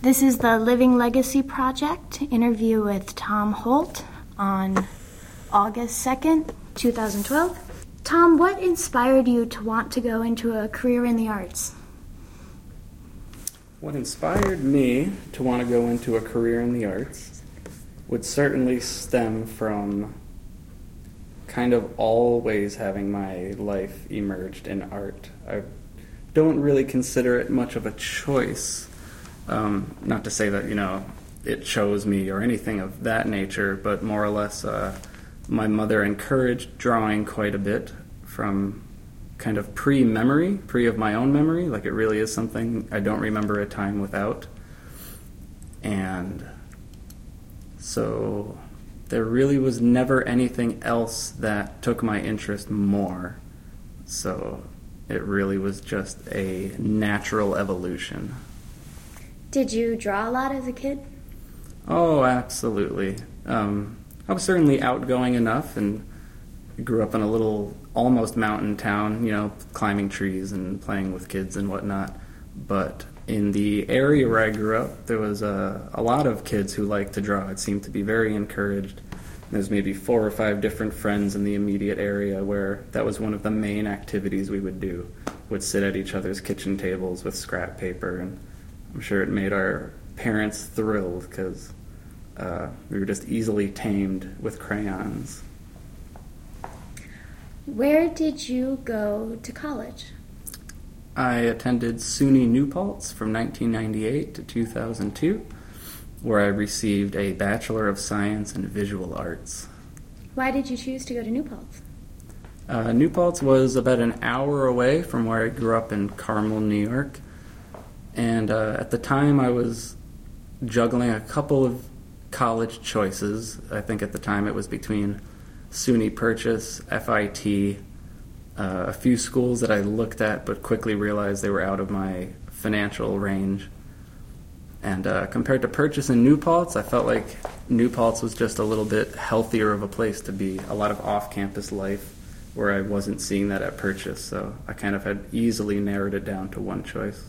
This is the Living Legacy Project interview with Tom Holt on August 2nd, 2012. Tom, what inspired you to want to go into a career in the arts? What inspired me to want to go into a career in the arts would certainly stem from kind of always having my life emerged in art. I don't really consider it much of a choice. Not to say that, it chose me or anything of that nature, but more or less my mother encouraged drawing quite a bit from kind of pre of my own memory. Like, it really is something I don't remember a time without. And so there really was never anything else that took my interest more. So it really was just a natural evolution. Did you draw a lot as a kid? Oh, absolutely. I was certainly outgoing enough and grew up in a little almost mountain town, climbing trees and playing with kids and whatnot. But in the area where I grew up, there was a lot of kids who liked to draw. It seemed to be very encouraged. There's maybe 4 or 5 different friends in the immediate area where that was one of the main activities we would do. Would sit at each other's kitchen tables with scrap paper, and I'm sure it made our parents thrilled because we were just easily tamed with crayons. Where did you go to college? I attended SUNY New Paltz from 1998 to 2002, where I received a Bachelor of Science in Visual Arts. Why did you choose to go to New Paltz? New Paltz was about an hour away from where I grew up in Carmel, New York. And at the time I was juggling a couple of college choices. I think at the time it was between SUNY Purchase, FIT, a few schools that I looked at but quickly realized they were out of my financial range. And compared to Purchase and New Paltz, I felt like New Paltz was just a little bit healthier of a place to be. A lot of off-campus life where I wasn't seeing that at Purchase, so I kind of had easily narrowed it down to one choice.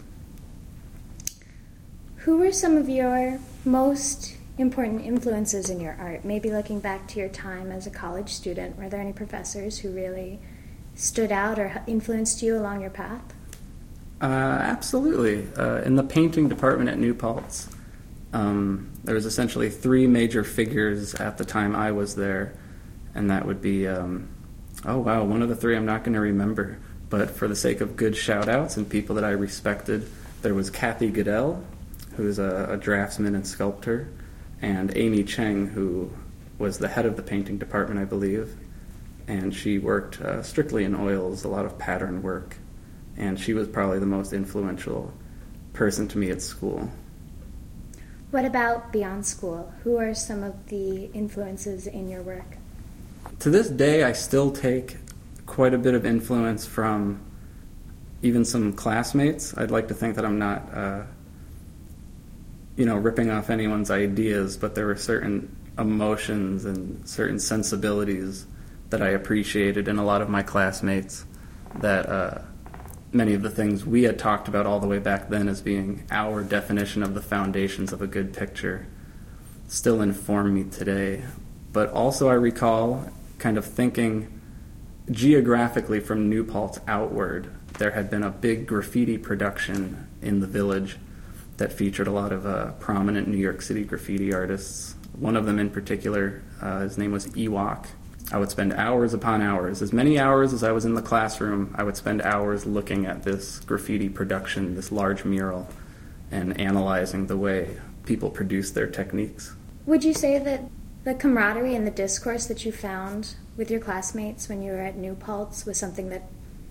Who were some of your most important influences in your art? Maybe looking back to your time as a college student, were there any professors who really stood out or influenced you along your path? Absolutely. In the painting department at New Paltz, there was essentially 3 major figures at the time I was there, and that would be, one of the 3 I'm not going to remember, but for the sake of good shout-outs and people that I respected, there was Kathy Goodell, who's a draftsman and sculptor, and Amy Cheng, who was the head of the painting department, I believe, and she worked strictly in oils, a lot of pattern work, and she was probably the most influential person to me at school. What about beyond school? Who are some of the influences in your work? To this day, I still take quite a bit of influence from even some classmates. I'd like to think that I'm not ripping off anyone's ideas, but there were certain emotions and certain sensibilities that I appreciated in a lot of my classmates that many of the things we had talked about all the way back then as being our definition of the foundations of a good picture still inform me today. But also I recall kind of thinking geographically from New Paltz outward, there had been a big graffiti production in the village that featured a lot of prominent New York City graffiti artists. One of them in particular, his name was Ewok. I would spend hours upon hours, as many hours as I was in the classroom, I would spend hours looking at this graffiti production, this large mural, and analyzing the way people produced their techniques. Would you say that the camaraderie and the discourse that you found with your classmates when you were at New Paltz was something that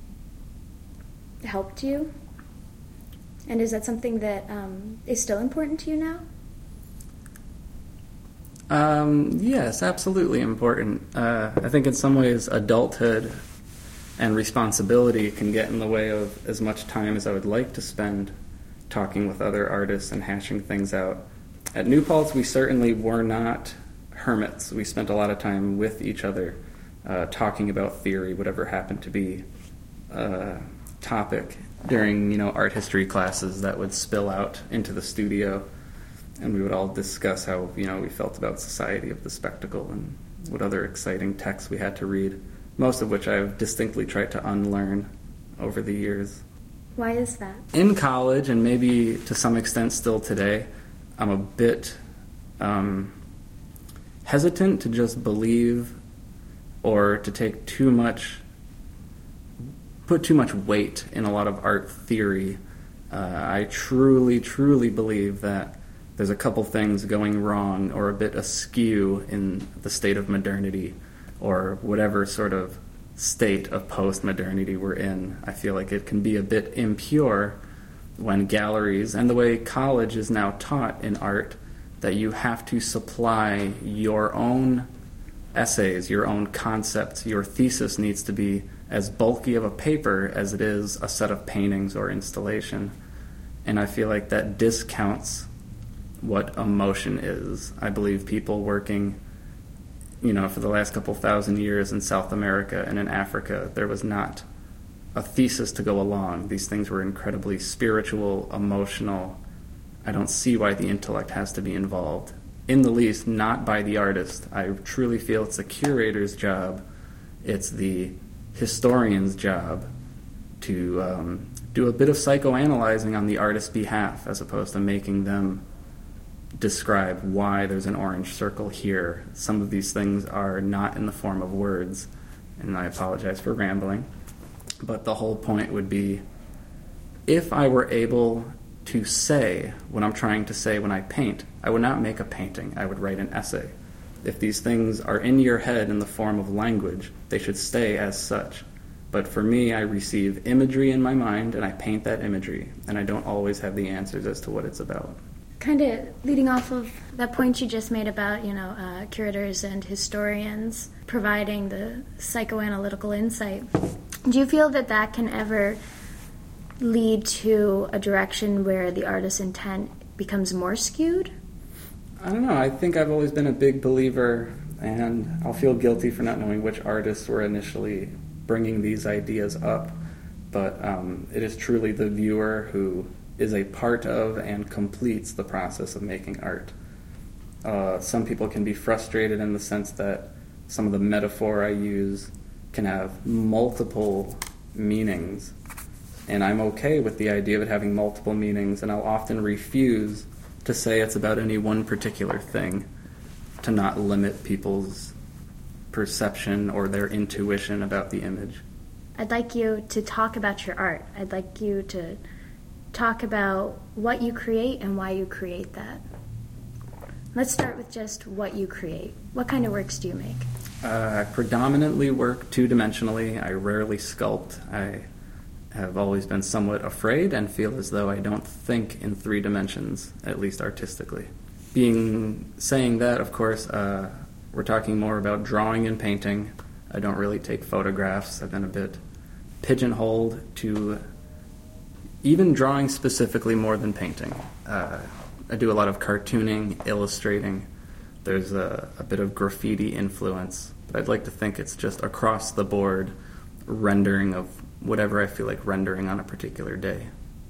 helped you? And is that something that is still important to you now? Yes, absolutely important. I think in some ways adulthood and responsibility can get in the way of as much time as I would like to spend talking with other artists and hashing things out. At New Paltz, we certainly were not hermits. We spent a lot of time with each other, talking about theory, whatever happened to be topic during art history classes that would spill out into the studio. and we would all discuss how, we felt about society of the spectacle and what other exciting texts we had to read, most of which I've distinctly tried to unlearn over the years. Why is that? In college, and maybe to some extent still today, I'm a bit hesitant to just believe or to put too much weight in a lot of art theory. I truly, truly believe that there's a couple things going wrong or a bit askew in the state of modernity or whatever sort of state of post-modernity we're in. I feel like it can be a bit impure when galleries, and the way college is now taught in art, that you have to supply your own essays, your own concepts. Your thesis needs to be as bulky of a paper as it is a set of paintings or installation. And I feel like that discounts what emotion is. I believe people working, for the last couple thousand years in South America and in Africa, there was not a thesis to go along. These things were incredibly spiritual, emotional. I don't see why the intellect has to be involved. In the least, not by the artist. I truly feel it's the curator's job, it's the historian's job to do a bit of psychoanalyzing on the artist's behalf, as opposed to making them describe why there's an orange circle here. Some of these things are not in the form of words, and I apologize for rambling. But the whole point would be, if I were able to say what I'm trying to say when I paint, I would not make a painting, I would write an essay. If these things are in your head in the form of language, they should stay as such. But for me, I receive imagery in my mind, and I paint that imagery, and I don't always have the answers as to what it's about. Kind of leading off of that point you just made about, curators and historians providing the psychoanalytical insight, do you feel that can ever lead to a direction where the artist's intent becomes more skewed? I don't know. I think I've always been a big believer, and I'll feel guilty for not knowing which artists were initially bringing these ideas up, but it is truly the viewer who is a part of and completes the process of making art. Some people can be frustrated in the sense that some of the metaphor I use can have multiple meanings, and I'm okay with the idea of it having multiple meanings, and I'll often refuse to say it's about any one particular thing, to not limit people's perception or their intuition about the image. I'd like you to talk about your art. I'd like you to talk about what you create and why you create that. Let's start with just what you create. What kind of works do you make? I predominantly work two-dimensionally. I rarely sculpt. I have always been somewhat afraid and feel as though I don't think in 3 dimensions, at least artistically. Saying that, of course, we're talking more about drawing and painting. I don't really take photographs. I've been a bit pigeonholed to even drawing specifically more than painting. I do a lot of cartooning, illustrating. There's a bit of graffiti influence, but I'd like to think it's just across the board rendering of whatever I feel like rendering on a particular day.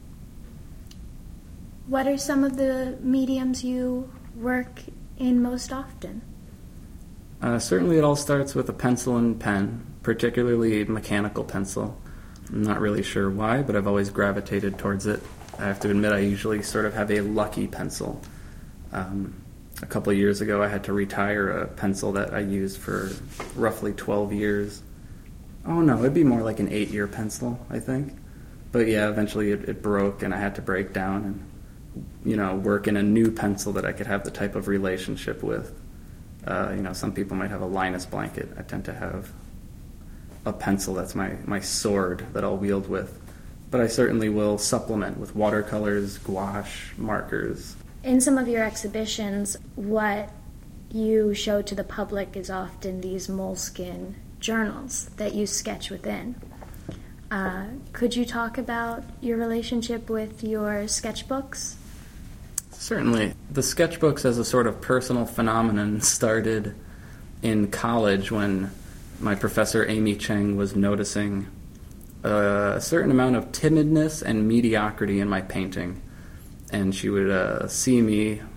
What are some of the mediums you work in most often? Certainly it all starts with a pencil and pen, particularly mechanical pencil. I'm not really sure why, but I've always gravitated towards it. I have to admit I usually sort of have a lucky pencil. A couple of years ago I had to retire a pencil that I used for roughly 12 years. Oh no, it'd be more like an 8-year pencil, I think. But yeah, eventually it broke and I had to break down and, work in a new pencil that I could have the type of relationship with. Some people might have a Linus blanket. I tend to have a pencil that's my sword that I'll wield with. But I certainly will supplement with watercolors, gouache, markers. In some of your exhibitions, what you show to the public is often these moleskin journals that you sketch within. Could you talk about your relationship with your sketchbooks? Certainly. The sketchbooks as a sort of personal phenomenon started in college when my professor Amy Cheng was noticing a certain amount of timidness and mediocrity in my painting. And she would see me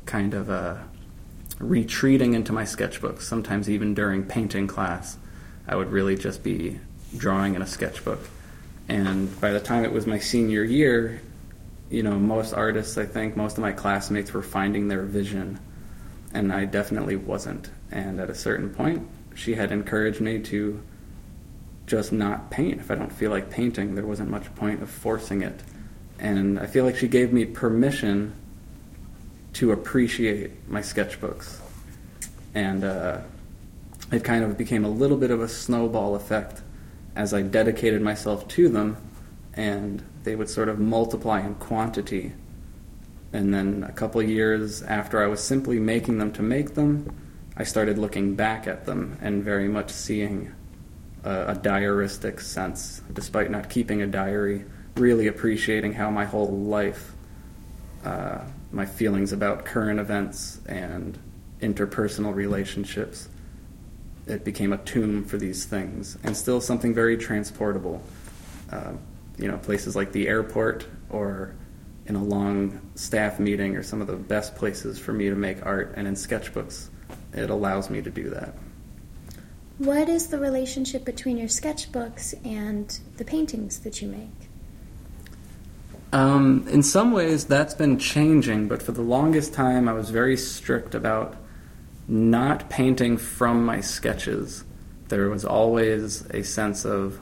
kind of retreating into my sketchbook. Sometimes even during painting class, I would really just be drawing in a sketchbook. And by the time it was my senior year, most artists, I think, most of my classmates were finding their vision, and I definitely wasn't. And at a certain point, she had encouraged me to just not paint. If I don't feel like painting, there wasn't much point of forcing it. And I feel like she gave me permission to appreciate my sketchbooks. And it kind of became a little bit of a snowball effect as I dedicated myself to them, and they would sort of multiply in quantity. And then a couple of years after I was simply making them to make them, I started looking back at them and very much seeing a diaristic sense, despite not keeping a diary, really appreciating how my whole life, my feelings about current events and interpersonal relationships, it became a tomb for these things, and still something very transportable. Places like the airport or in a long staff meeting are some of the best places for me to make art, and in sketchbooks, it allows me to do that. What is the relationship between your sketchbooks and the paintings that you make? In some ways, that's been changing, but for the longest time, I was very strict about not painting from my sketches. There was always a sense of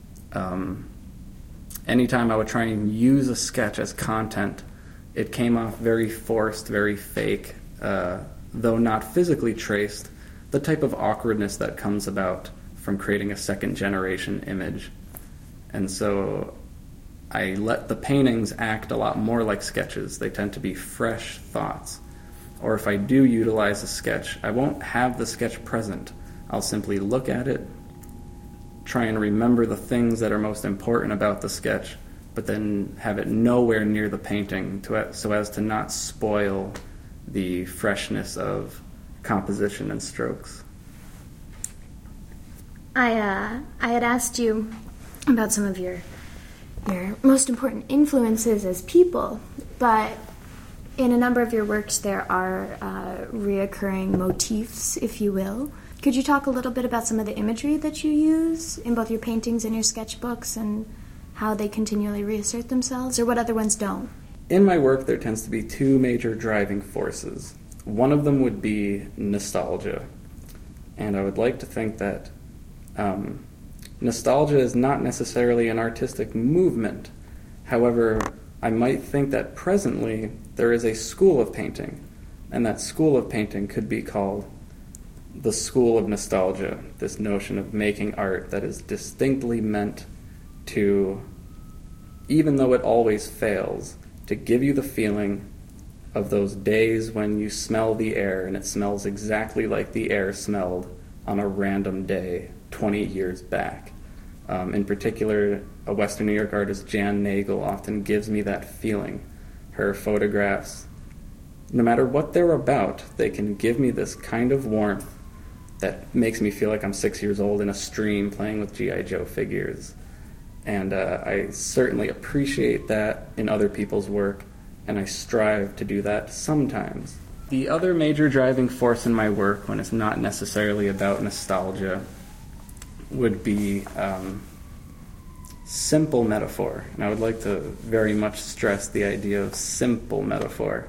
anytime I would try and use a sketch as content, it came off very forced, very fake, though not physically traced, the type of awkwardness that comes about from creating a second-generation image. And so I let the paintings act a lot more like sketches. They tend to be fresh thoughts. Or if I do utilize a sketch, I won't have the sketch present. I'll simply look at it, try and remember the things that are most important about the sketch, but then have it nowhere near the painting so as to not spoil the freshness of composition and strokes. I had asked you about some of your most important influences as people, but in a number of your works there are reoccurring motifs, if you will. Could you talk a little bit about some of the imagery that you use in both your paintings and your sketchbooks and how they continually reassert themselves, or what other ones don't? In my work, there tends to be two major driving forces. One of them would be nostalgia. And I would like to think that nostalgia is not necessarily an artistic movement. However, I might think that presently there is a school of painting, and that school of painting could be called the school of nostalgia, this notion of making art that is distinctly meant to, even though it always fails, to give you the feeling of those days when you smell the air and it smells exactly like the air smelled on a random day 20 years back. In particular, a Western New York artist, Jan Nagel, often gives me that feeling. Her photographs, no matter what they're about, they can give me this kind of warmth that makes me feel like I'm 6 years old in a stream playing with G.I. Joe figures. And I certainly appreciate that in other people's work, and I strive to do that sometimes. The other major driving force in my work, when it's not necessarily about nostalgia, would be simple metaphor. And I would like to very much stress the idea of simple metaphor.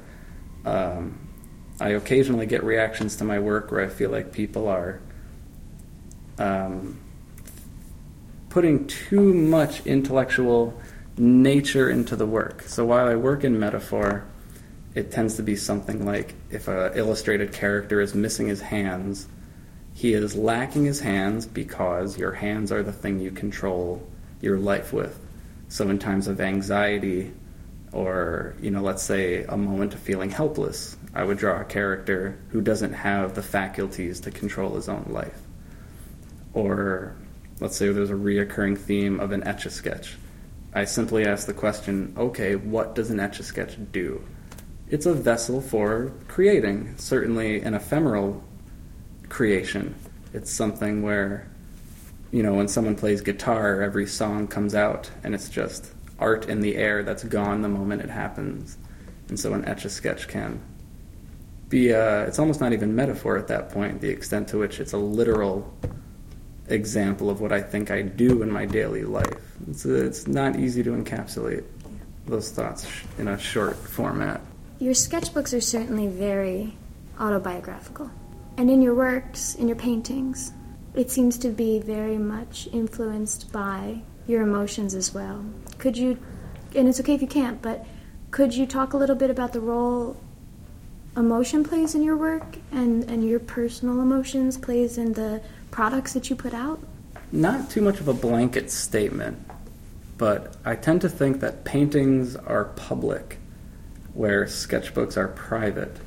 I occasionally get reactions to my work where I feel like people are putting too much intellectual nature into the work. So while I work in metaphor, it tends to be something like if an illustrated character is missing his hands, he is lacking his hands because your hands are the thing you control your life with. So in times of anxiety or, let's say a moment of feeling helpless, I would draw a character who doesn't have the faculties to control his own life. Or let's say there's a reoccurring theme of an Etch-a-Sketch. I simply ask the question, okay, what does an Etch-a-Sketch do? It's a vessel for creating, certainly an ephemeral creation. It's something where, when someone plays guitar, every song comes out, and it's just art in the air that's gone the moment it happens. And so an Etch-a-Sketch can it's almost not even metaphor at that point, the extent to which it's a literal example of what I think I do in my daily life. It's not easy to encapsulate those thoughts in a short format. Your sketchbooks are certainly very autobiographical. And in your works, in your paintings, it seems to be very much influenced by your emotions as well. Could you, and it's okay if you can't, but could you talk a little bit about the role emotion plays in your work and your personal emotions plays in the products that you put out? Not too much of a blanket statement, but I tend to think that paintings are public, where sketchbooks are private.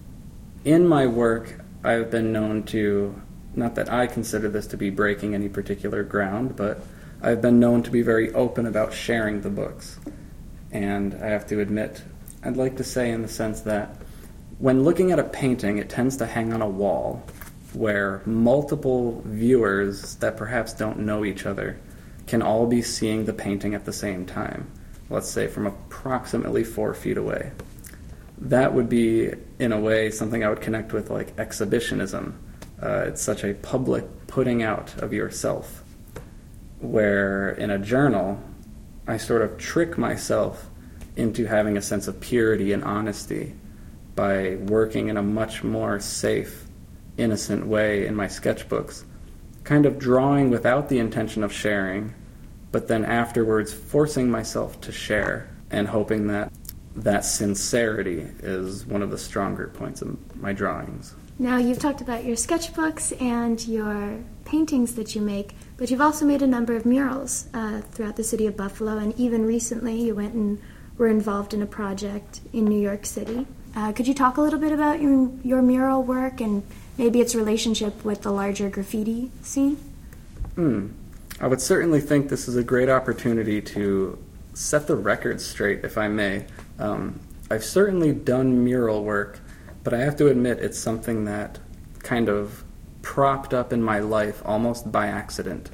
In my work, I've been known to, not that I consider this to be breaking any particular ground, but I've been known to be very open about sharing the books. And I have to admit, I'd like to say in the sense that when looking at a painting, it tends to hang on a wall where multiple viewers that perhaps don't know each other can all be seeing the painting at the same time, let's say from approximately 4 feet away. That would be, in a way, something I would connect with like exhibitionism. It's such a public putting out of yourself, where in a journal, I sort of trick myself into having a sense of purity and honesty by working in a much more safe, innocent way in my sketchbooks, kind of drawing without the intention of sharing, but then afterwards forcing myself to share and hoping that that sincerity is one of the stronger points of my drawings. Now, you've talked about your sketchbooks and your paintings that you make, but you've also made a number of murals throughout the city of Buffalo, and even recently you went and were involved in a project in New York City. Could you talk a little bit about your mural work and maybe its relationship with the larger graffiti scene? I would certainly think this is a great opportunity to set the record straight, if I may. I've certainly done mural work, but I have to admit it's something that kind of propped up in my life almost by accident.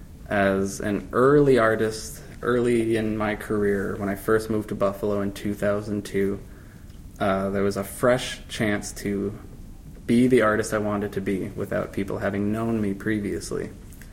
As an early artist, early in my career, when I first moved to Buffalo in 2002, there was a fresh chance to be the artist I wanted to be without people having known me previously.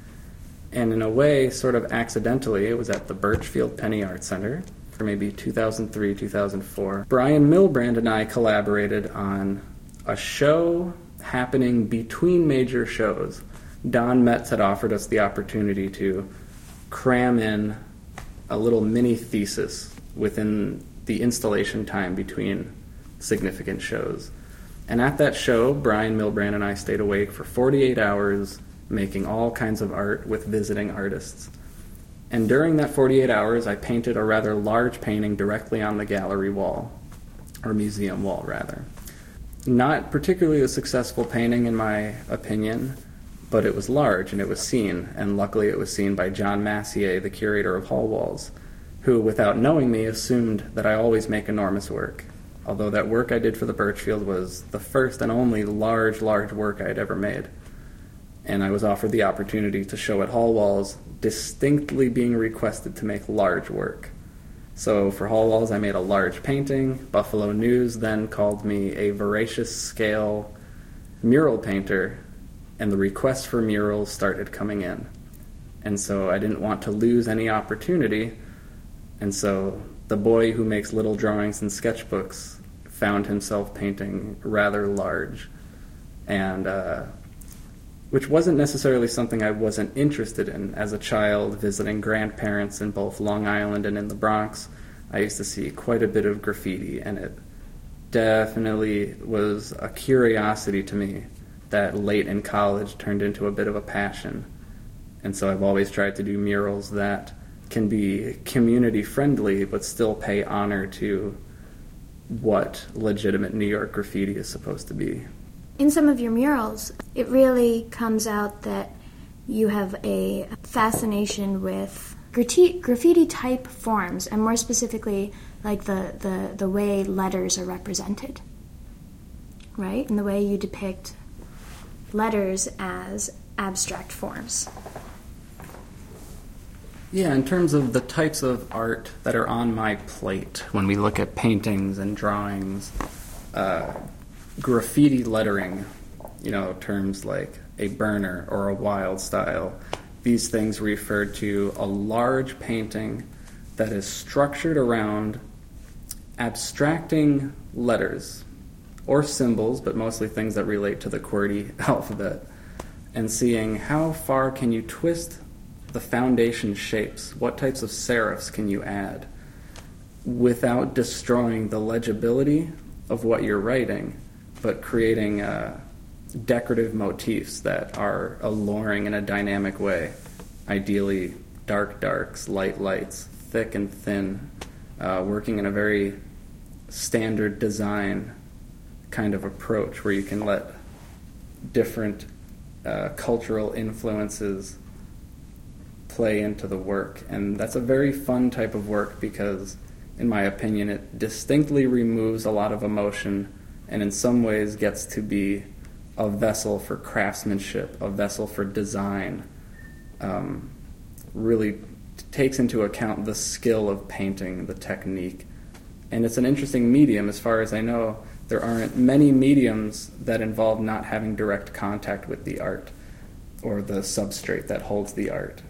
And in a way, sort of accidentally, it was at the Birchfield Penny Art Center for maybe 2003, 2004. Brian Milbrand and I collaborated on a show happening between major shows. Don Metz had offered us the opportunity to cram in a little mini thesis within the installation time between significant shows. And at that show, Brian Milbrand and I stayed awake for 48 hours making all kinds of art with visiting artists. And during that 48 hours, I painted a rather large painting directly on the gallery wall, or museum wall, rather. Not particularly a successful painting, in my opinion, but it was large and it was seen, and luckily it was seen by John Massier, the curator of Hall Walls, who, without knowing me, assumed that I always make enormous work. Although that work I did for the Birchfield was the first and only large work I had ever made. And I was offered the opportunity to show at Hall Walls, distinctly being requested to make large work. So for Hall Walls, I made a large painting. Buffalo News then called me a voracious scale mural painter, and the requests for murals started coming in. And so I didn't want to lose any opportunity, and so the boy who makes little drawings and sketchbooks found himself painting rather large, and which wasn't necessarily something I wasn't interested in. As a child, visiting grandparents in both Long Island and in the Bronx, I used to see quite a bit of graffiti, and it definitely was a curiosity to me that late in college turned into a bit of a passion. And so I've always tried to do murals that can be community-friendly but still pay honor to what legitimate New York graffiti is supposed to be. In some of your murals, it really comes out that you have a fascination with graffiti-type forms, and more specifically, like the way letters are represented, right? And the way you depict letters as abstract forms. Yeah, in terms of the types of art that are on my plate, when we look at paintings and drawings, graffiti lettering, terms like a burner or a wild style. These things refer to a large painting that is structured around abstracting letters or symbols, but mostly things that relate to the QWERTY alphabet, and seeing how far can you twist the foundation shapes, what types of serifs can you add without destroying the legibility of what you're writing, but creating decorative motifs that are alluring in a dynamic way. Ideally, dark darks, light lights, thick and thin, working in a very standard design kind of approach where you can let different cultural influences play into the work. And that's a very fun type of work because, in my opinion, it distinctly removes a lot of emotion and in some ways gets to be a vessel for craftsmanship, a vessel for design. Really takes into account the skill of painting, the technique. And it's an interesting medium. As far as I know, there aren't many mediums that involve not having direct contact with the art or the substrate that holds the art.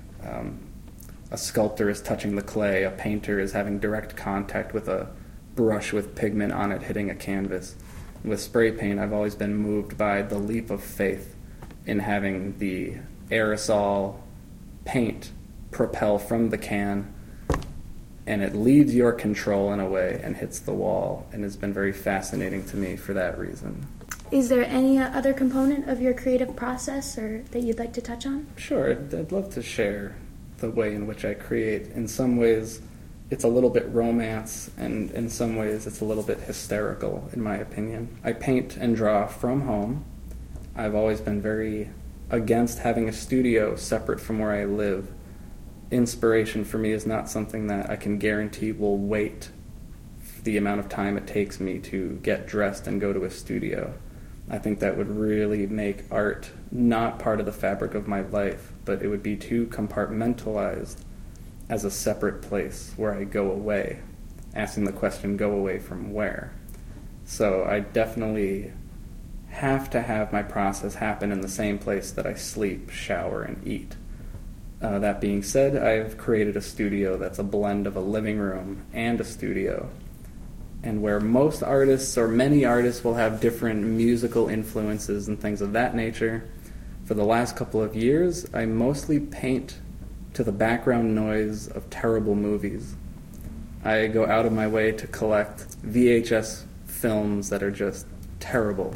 A sculptor is touching the clay, a painter is having direct contact with a brush with pigment on it hitting a canvas. With spray paint, I've always been moved by the leap of faith in having the aerosol paint propel from the can, and it leaves your control in a way and hits the wall, and it's been very fascinating to me for that reason. Is there any other component of your creative process or that you'd like to touch on? Sure, I'd love to share the way in which I create. In some ways, it's a little bit romance, and in some ways, it's a little bit hysterical, in my opinion. I paint and draw from home. I've always been very against having a studio separate from where I live. Inspiration for me is not something that I can guarantee will wait the amount of time it takes me to get dressed and go to a studio. I think that would really make art not part of the fabric of my life, but it would be too compartmentalized as a separate place where I go away, asking the question, go away from where? So I definitely have to have my process happen in the same place that I sleep, shower, and eat. That being said, I've created a studio that's a blend of a living room and a studio. And where most artists, or many artists, will have different musical influences and things of that nature, for the last couple of years, I mostly paint to the background noise of terrible movies. I go out of my way to collect VHS films that are just terrible.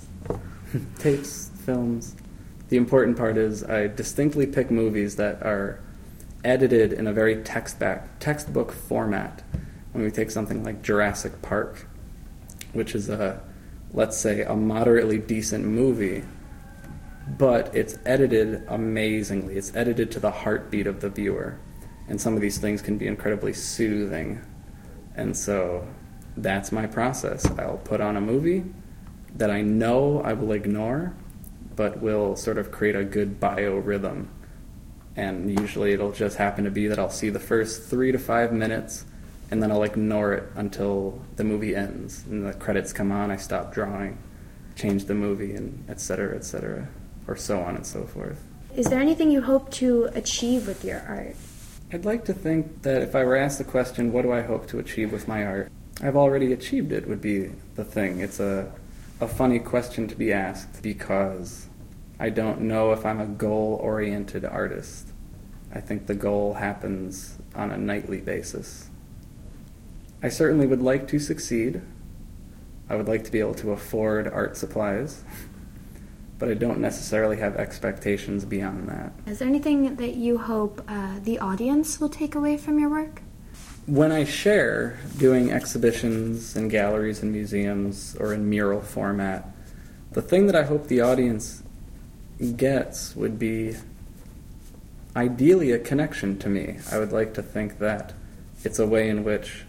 Tapes, films. The important part is I distinctly pick movies that are edited in a very textbook format. When we take something like Jurassic Park, which is let's say, a moderately decent movie, but it's edited amazingly. It's edited to the heartbeat of the viewer. And some of these things can be incredibly soothing. And so that's my process. I'll put on a movie that I know I will ignore, but will sort of create a good biorhythm. And usually it'll just happen to be that I'll see the first 3 to 5 minutes, and then I'll ignore it until the movie ends. And the credits come on, I stop drawing, change the movie, and et cetera, or so on and so forth. Is there anything you hope to achieve with your art? I'd like to think that if I were asked the question, what do I hope to achieve with my art? I've already achieved it, would be the thing. It's a funny question to be asked because I don't know if I'm a goal-oriented artist. I think the goal happens on a nightly basis. I certainly would like to succeed. I would like to be able to afford art supplies, but I don't necessarily have expectations beyond that. Is there anything that you hope the audience will take away from your work? When I share doing exhibitions in galleries and museums or in mural format, the thing that I hope the audience gets would be ideally a connection to me. I would like to think that it's a way in which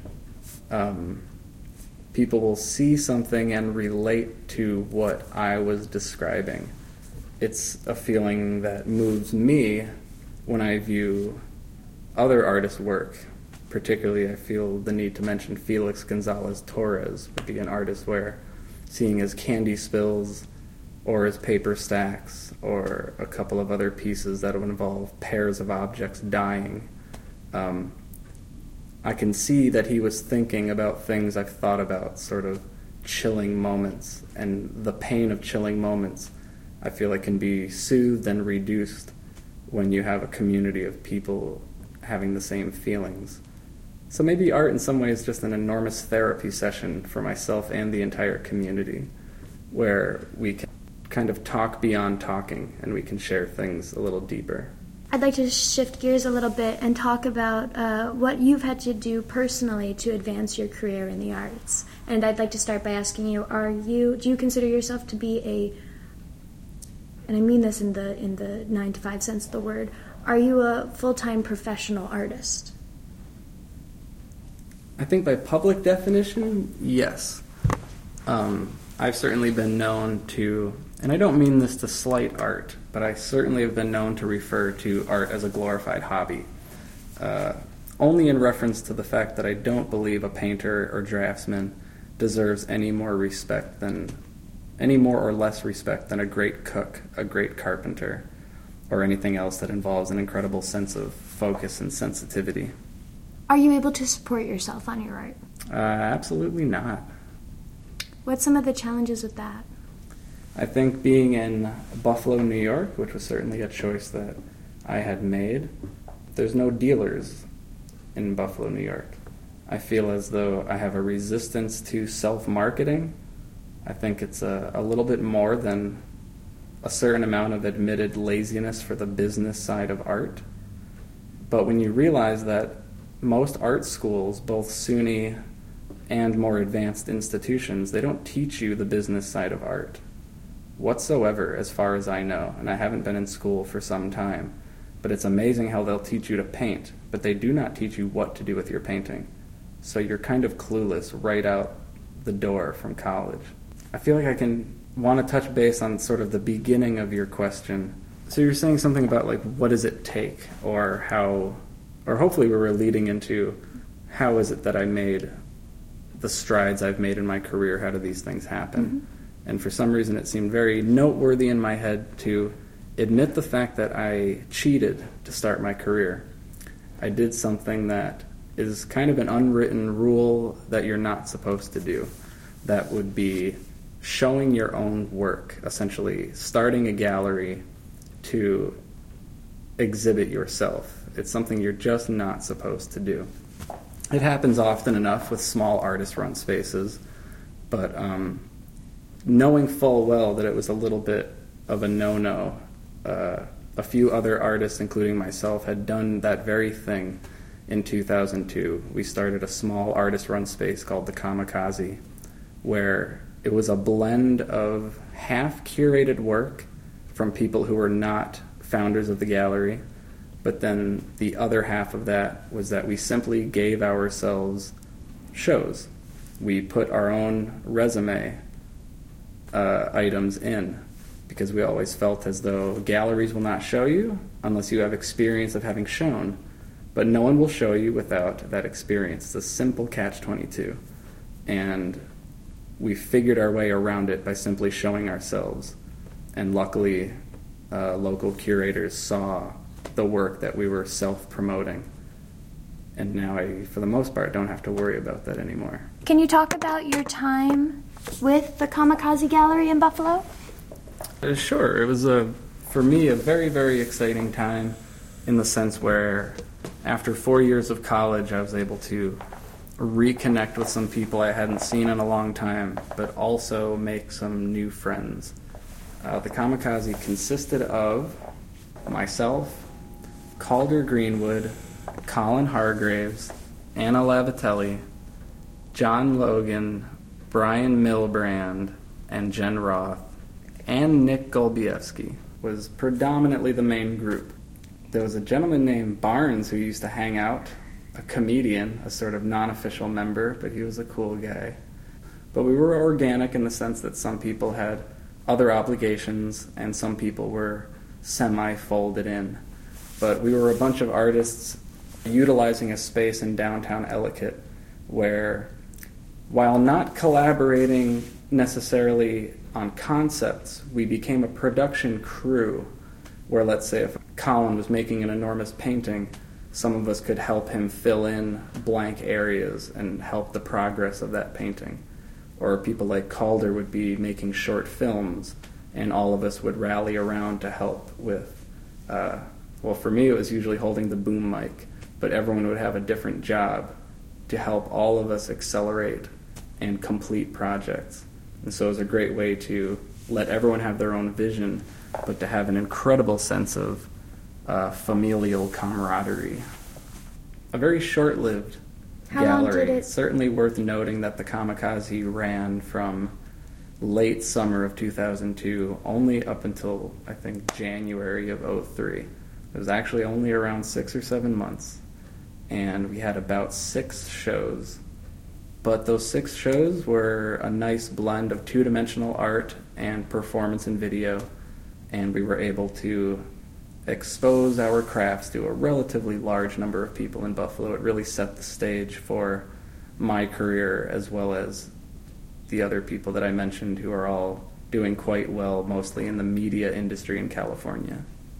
people will see something and relate to what I was describing. It's a feeling that moves me when I view other artists' work. Particularly, I feel the need to mention Felix Gonzalez Torres would be an artist where seeing as candy spills or as paper stacks or a couple of other pieces that would involve pairs of objects dying. I can see that he was thinking about things I've thought about, sort of chilling moments, and the pain of chilling moments I feel like can be soothed and reduced when you have a community of people having the same feelings. So maybe art in some ways is just an enormous therapy session for myself and the entire community, where we can kind of talk beyond talking and we can share things a little deeper. I'd like to shift gears a little bit and talk about what you've had to do personally to advance your career in the arts. And I'd like to start by asking you, do you consider yourself to be and I mean this in the 9-to-5 sense of the word, are you a full-time professional artist? I think by public definition, yes. I've certainly been known to, and I don't mean this to slight art, but I certainly have been known to refer to art as a glorified hobby, only in reference to the fact that I don't believe a painter or draftsman deserves any more or less respect than a great cook, a great carpenter, or anything else that involves an incredible sense of focus and sensitivity. Are you able to support yourself on your art? Absolutely not. What's some of the challenges with that? I think being in Buffalo, New York, which was certainly a choice that I had made, there's no dealers in Buffalo, New York. I feel as though I have a resistance to self-marketing. I think it's a little bit more than a certain amount of admitted laziness for the business side of art. But when you realize that most art schools, both SUNY and more advanced institutions, they don't teach you the business side of art whatsoever, as far as I know, and I haven't been in school for some time. But it's amazing how they'll teach you to paint, but they do not teach you what to do with your painting. So you're kind of clueless right out the door from college. I feel like I want to touch base on sort of the beginning of your question. So you're saying something about, like, what does it take, or how, or hopefully we were leading into how is it that I made the strides I've made in my career, how do these things happen? Mm-hmm. And for some reason it seemed very noteworthy in my head to admit the fact that I cheated to start my career. I did something that is kind of an unwritten rule that you're not supposed to do. That would be showing your own work, essentially starting a gallery to exhibit yourself. It's something you're just not supposed to do. It happens often enough with small artist-run spaces, but knowing full well that it was a little bit of a no-no, a few other artists, including myself, had done that very thing in 2002. We started a small artist-run space called the Kamikaze, where it was a blend of half-curated work from people who were not founders of the gallery, but then the other half of that was that we simply gave ourselves shows. We put our own resume items in, because we always felt as though galleries will not show you unless you have experience of having shown, but no one will show you without that experience. It's a simple catch-22, and we figured our way around it by simply showing ourselves, and luckily local curators saw the work that we were self-promoting, and now I, for the most part, don't have to worry about that anymore. Can you talk about your time with the Kamikaze Gallery in Buffalo? Sure. It was, for me, a very, very exciting time in the sense where after 4 years of college, I was able to reconnect with some people I hadn't seen in a long time, but also make some new friends. The Kamikaze consisted of myself, Calder Greenwood, Colin Hargraves, Anna Lavatelli, John Logan, Brian Milbrand, and Jen Roth, and Nick Golbiewski was predominantly the main group. There was a gentleman named Barnes who used to hang out, a comedian, a sort of non-official member, but he was a cool guy. But we were organic in the sense that some people had other obligations and some people were semi-folded in. But we were a bunch of artists utilizing a space in downtown Ellicott where, while not collaborating necessarily on concepts. We became a production crew where, let's say, if Colin was making an enormous painting, some of us could help him fill in blank areas and help the progress of that painting. Or people like Calder would be making short films, and all of us would rally around to help with, well, for me it was usually holding the boom mic, but everyone would have a different job to help all of us accelerate and complete projects. And so it was a great way to let everyone have their own vision, but to have an incredible sense of familial camaraderie. A very short-lived How long gallery. did it- Certainly worth noting that the Kamikaze ran from late summer of 2002 only up until, I think, January of 2003. It was actually only around 6 or 7 months, and we had about 6 shows. But those 6 shows were a nice blend of two-dimensional art and performance and video, and we were able to expose our crafts to a relatively large number of people in Buffalo. It really set the stage for my career as well as the other people that I mentioned who are all doing quite well, mostly in the media industry in California.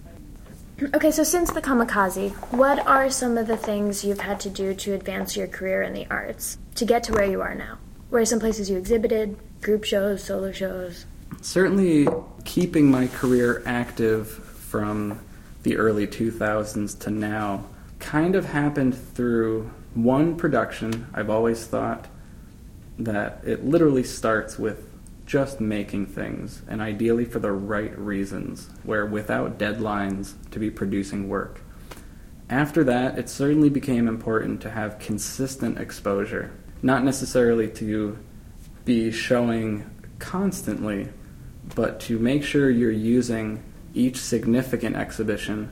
Okay, so since the Kamikaze, what are some of the things you've had to do to advance your career in the arts to get to where you are now? Where are some places you exhibited, group shows, solo shows? Certainly keeping my career active from the early 2000s to now kind of happened through one production. I've always thought that it literally starts with just making things, and ideally for the right reasons, where without deadlines to be producing work. After that, it certainly became important to have consistent exposure, not necessarily to be showing constantly, but to make sure you're using each significant exhibition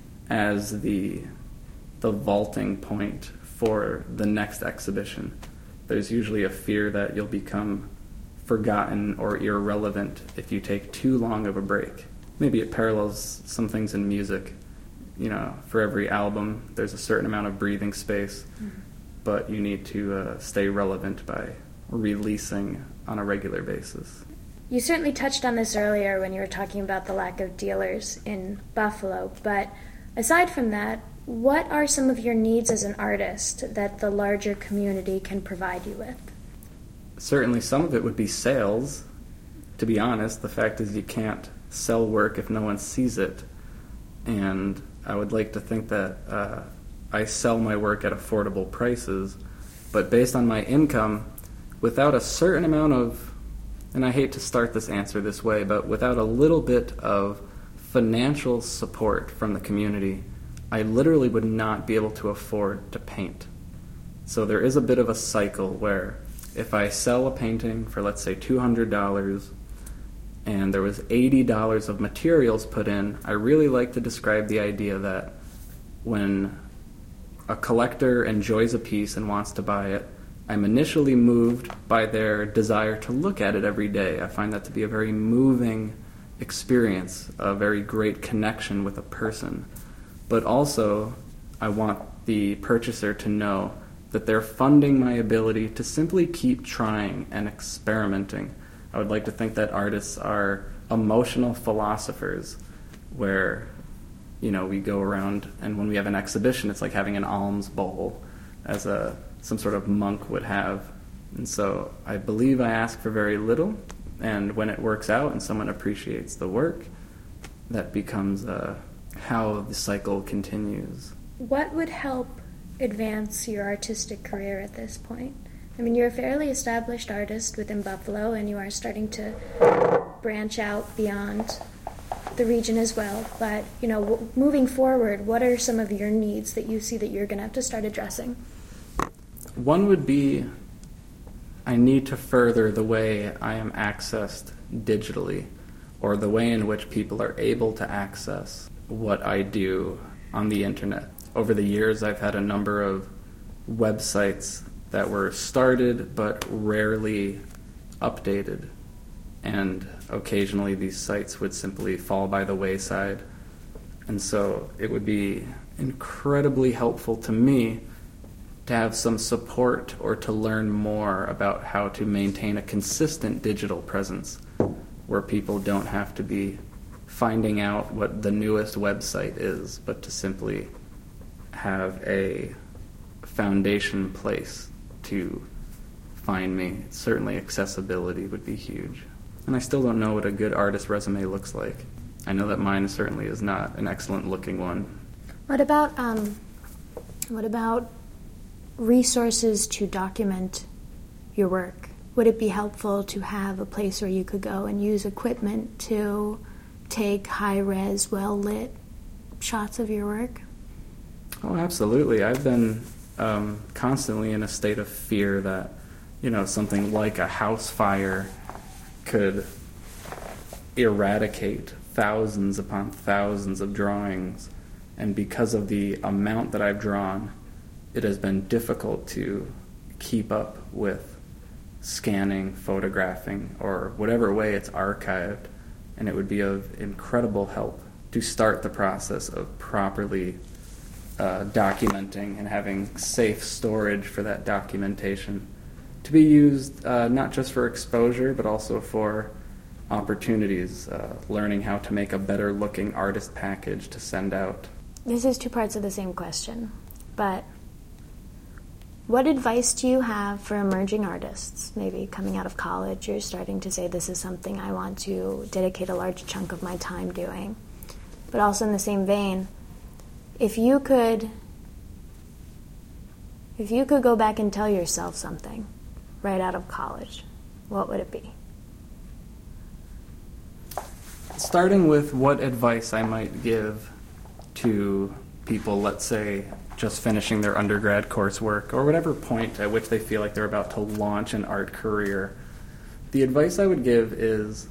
as the vaulting point for the next exhibition. There's usually a fear that you'll become forgotten or irrelevant if you take too long of a break. Maybe it parallels some things in music. You know, for every album, there's a certain amount of breathing space, but you need to stay relevant by releasing on a regular basis. You certainly touched on this earlier when you were talking about the lack of dealers in Buffalo, but aside from that, what are some of your needs as an artist that the larger community can provide you with? Certainly some of it would be sales. To be honest, the fact is you can't sell work if no one sees it. And I would like to think that I sell my work at affordable prices, but based on my income, without a certain amount of, and I hate to start this answer this way, but without a little bit of financial support from the community, I literally would not be able to afford to paint. So there is a bit of a cycle where if I sell a painting for, let's say, $200 and there was $80 of materials put in, I really like to describe the idea that when a collector enjoys a piece and wants to buy it, I'm initially moved by their desire to look at it every day. I find that to be a very moving experience, a very great connection with a person. But also, I want the purchaser to know that they're funding my ability to simply keep trying and experimenting. I would like to think that artists are emotional philosophers where, you know, we go around and when we have an exhibition, it's like having an alms bowl as some sort of monk would have. And so I believe I ask for very little, and when it works out and someone appreciates the work, that becomes how the cycle continues. What would help advance your artistic career at this point? I mean, you're a fairly established artist within Buffalo, and you are starting to branch out beyond the region as well. But, you know, moving forward, what are some of your needs that you see that you're going to have to start addressing? One would be I need to further the way I am accessed digitally, or the way in which people are able to access what I do on the internet. Over the years, I've had a number of websites that were started but rarely updated, and occasionally these sites would simply fall by the wayside. And so it would be incredibly helpful to me to have some support or to learn more about how to maintain a consistent digital presence where people don't have to be finding out what the newest website is, but to simply have a foundation place to find me. Certainly accessibility would be huge. And I still don't know what a good artist resume looks like. I know that mine certainly is not an excellent looking one. What about resources to document your work? Would it be helpful to have a place where you could go and use equipment to take high-res, well-lit shots of your work? Oh, absolutely. I've been constantly in a state of fear that, something like a house fire could eradicate thousands upon thousands of drawings. And because of the amount that I've drawn, it has been difficult to keep up with scanning, photographing, or whatever way it's archived. And it would be of incredible help to start the process of properly documenting and having safe storage for that documentation to be used not just for exposure, but also for opportunities, learning how to make a better looking artist package to send out. This is two parts of the same question, but what advice do you have for emerging artists, maybe coming out of college, you're starting to say this is something I want to dedicate a large chunk of my time doing, but also in the same vein, if you could go back and tell yourself something right out of college, what would it be? Starting with what advice I might give to people, let's say, just finishing their undergrad coursework or whatever point at which they feel like they're about to launch an art career, the advice I would give is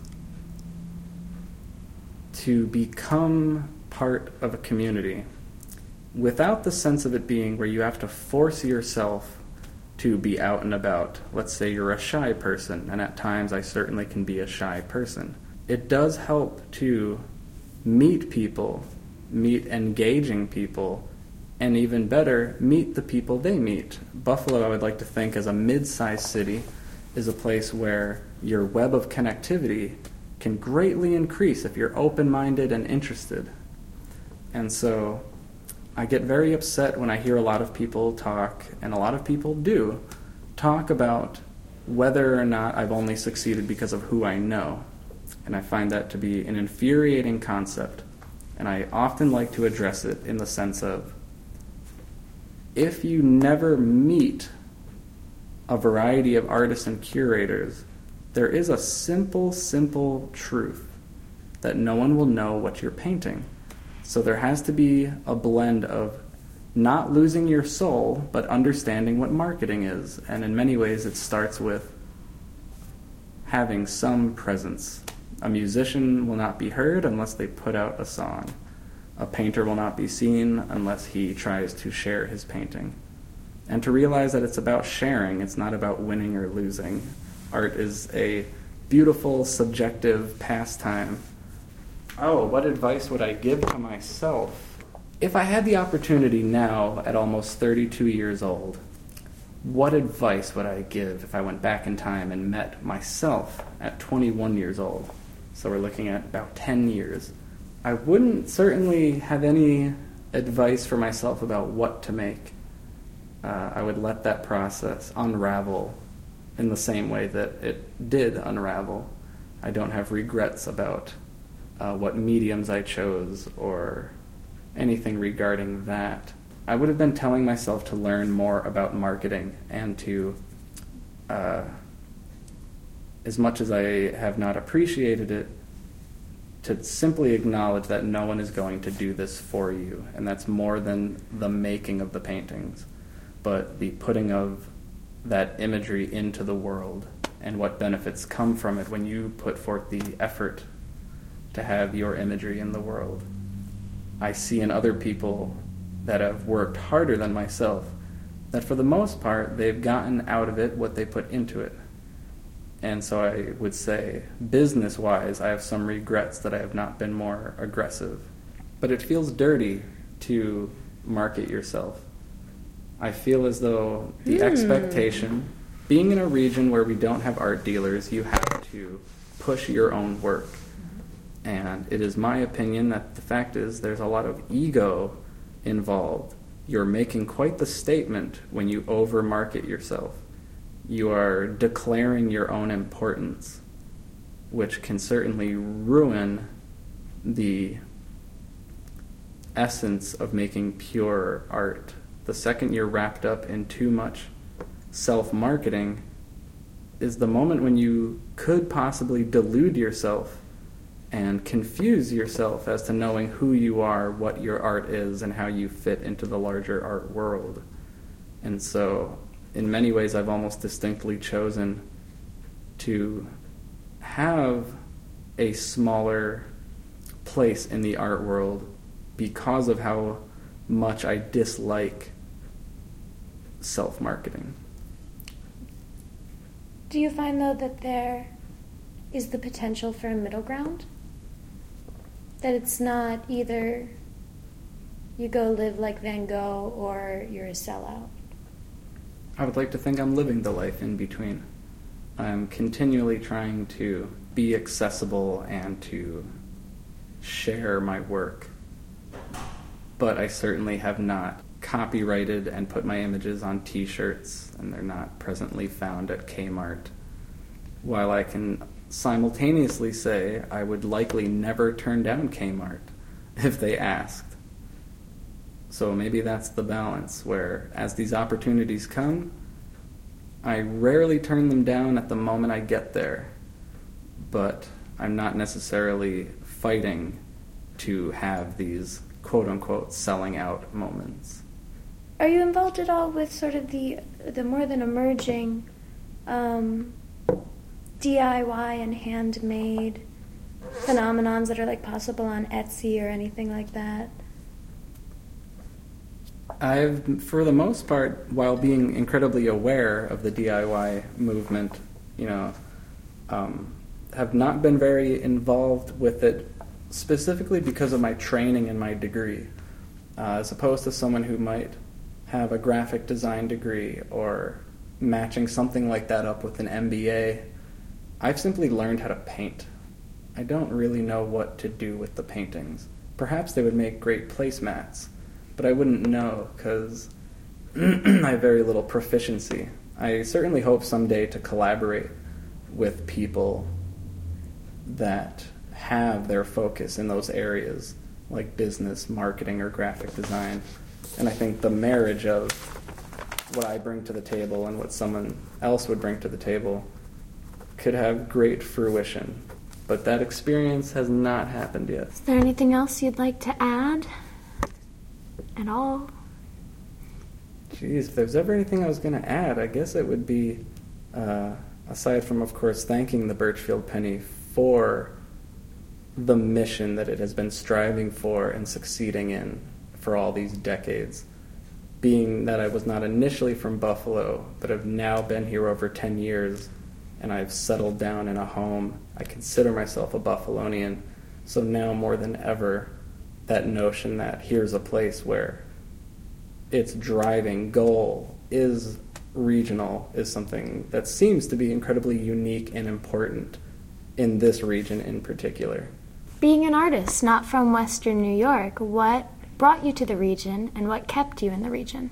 to become part of a community without the sense of it being where you have to force yourself to be out and about. Let's say you're a shy person, and at times I certainly can be a shy person. It does help to meet people, meet engaging people, and even better, meet the people they meet. Buffalo, I would like to think, as a mid-sized city, is a place where your web of connectivity can greatly increase if you're open-minded and interested. And so I get very upset when I hear a lot of people talk, and a lot of people do, talk about whether or not I've only succeeded because of who I know. And I find that to be an infuriating concept. And I often like to address it in the sense of, if you never meet a variety of artists and curators, there is a simple truth that no one will know what you're painting. So there has to be a blend of not losing your soul, but understanding what marketing is. And in many ways, it starts with having some presence. A musician will not be heard unless they put out a song. A painter will not be seen unless he tries to share his painting. And to realize that it's about sharing, it's not about winning or losing. Art is a beautiful, subjective pastime. Oh, what advice would I give to myself? If I had the opportunity now, at almost 32 years old, what advice would I give if I went back in time and met myself at 21 years old? So we're looking at about 10 years. I wouldn't certainly have any advice for myself about what to make. I would let that process unravel in the same way that it did unravel. I don't have regrets about what mediums I chose or anything regarding that. I would have been telling myself to learn more about marketing and to, as much as I have not appreciated it, to simply acknowledge that no one is going to do this for you, and that's more than the making of the paintings, but the putting of that imagery into the world and what benefits come from it when you put forth the effort to have your imagery in the world. I see in other people that have worked harder than myself that for the most part they've gotten out of it what they put into it. And so I would say, business-wise, I have some regrets that I have not been more aggressive. But it feels dirty to market yourself. I feel as though the expectation, being in a region where we don't have art dealers, you have to push your own work. And it is my opinion that the fact is there's a lot of ego involved. You're making quite the statement when you overmarket yourself. You are declaring your own importance, which can certainly ruin the essence of making pure art. The second you're wrapped up in too much self-marketing is the moment when you could possibly delude yourself and confuse yourself as to knowing who you are, what your art is, and how you fit into the larger art world. And so, in many ways, I've almost distinctly chosen to have a smaller place in the art world because of how much I dislike self-marketing. Do you find, though, that there is the potential for a middle ground? That it's not either you go live like Van Gogh or you're a sellout? I would like to think I'm living the life in between. I'm continually trying to be accessible and to share my work. But I certainly have not copyrighted and put my images on t-shirts, and they're not presently found at Kmart. While I can simultaneously say I would likely never turn down Kmart if they asked. So maybe that's the balance, where as these opportunities come, I rarely turn them down at the moment I get there, but I'm not necessarily fighting to have these quote-unquote selling out moments. Are you involved at all with sort of the more than emerging DIY and handmade phenomenons that are like possible on Etsy or anything like that? I've, for the most part, while being incredibly aware of the DIY movement, have not been very involved with it specifically because of my training and my degree, as opposed to someone who might have a graphic design degree or matching something like that up with an MBA. I've simply learned how to paint. I don't really know what to do with the paintings. Perhaps they would make great placemats, but I wouldn't know because I have very little proficiency. I certainly hope someday to collaborate with people that have their focus in those areas, like business, marketing, or graphic design. And I think the marriage of what I bring to the table and what someone else would bring to the table could have great fruition. But that experience has not happened yet. Is there anything else you'd like to add at all? Geez, if there's ever anything I was going to add, I guess it would be, aside from, of course, thanking the Birchfield Penny for the mission that it has been striving for and succeeding in for all these decades. Being that I was not initially from Buffalo, but have now been here over 10 years, and I've settled down in a home, I consider myself a Buffalonian. So now more than ever, that notion that here's a place where its driving goal is regional is something that seems to be incredibly unique and important in this region in particular. Being an artist not from Western New York, what brought you to the region and what kept you in the region?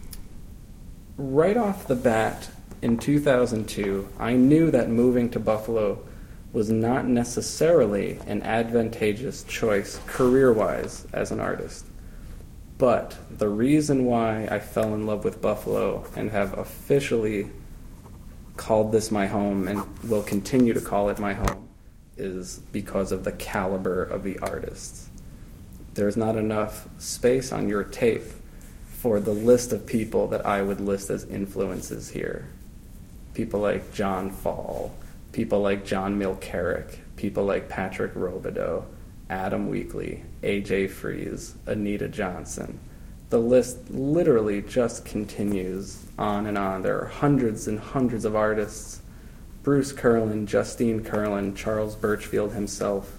Right off the bat, in 2002, I knew that moving to Buffalo was not necessarily an advantageous choice career-wise as an artist. But the reason why I fell in love with Buffalo and have officially called this my home and will continue to call it my home is because of the caliber of the artists. There's not enough space on your tape for the list of people that I would list as influences here. People like John Fall, people like John Milcarrick, people like Patrick Robideau, Adam Weekly, A.J. Freeze, Anita Johnson. The list literally just continues on and on. There are hundreds and hundreds of artists. Bruce Curlin, Justine Curlin, Charles Birchfield himself,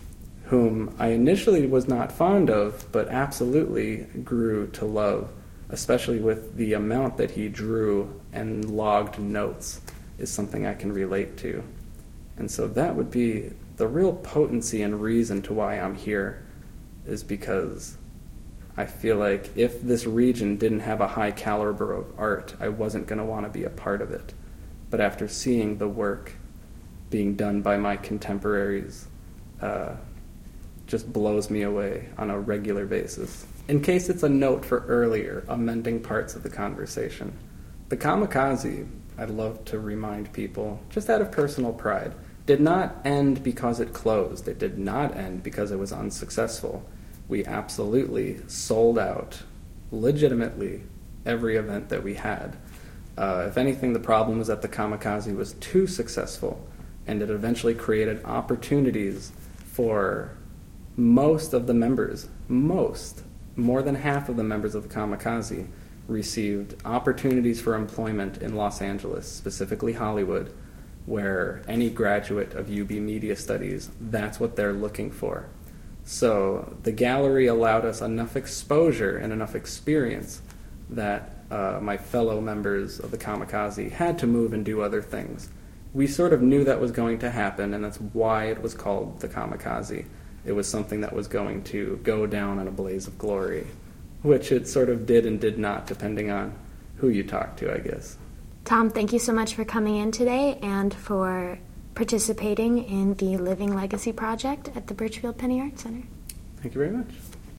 whom I initially was not fond of, but absolutely grew to love. especially with the amount that he drew and logged notes, is something I can relate to. And so that would be the real potency and reason to why I'm here, is because I feel like if this region didn't have a high caliber of art, I wasn't going to want to be a part of it. But after seeing the work being done by my contemporaries, just blows me away on a regular basis. In case it's a note for earlier, amending parts of the conversation, the Kamikaze, I'd love to remind people, just out of personal pride, did not end because it closed. It did not end because it was unsuccessful. We absolutely sold out, legitimately, every event that we had. If anything, the problem was that the Kamikaze was too successful, and it eventually created opportunities for most of the members, more than half of the members of the Kamikaze received opportunities for employment in Los Angeles, specifically Hollywood, where any graduate of UB Media Studies, that's what they're looking for. So the gallery allowed us enough exposure and enough experience that my fellow members of the Kamikaze had to move and do other things. We sort of knew that was going to happen, and that's why it was called the Kamikaze. It was something that was going to go down in a blaze of glory, which it sort of did and did not, depending on who you talk to, I guess. Tom, thank you so much for coming in today and for participating in the Living Legacy Project at the Birchfield Penny Art Center. Thank you very much.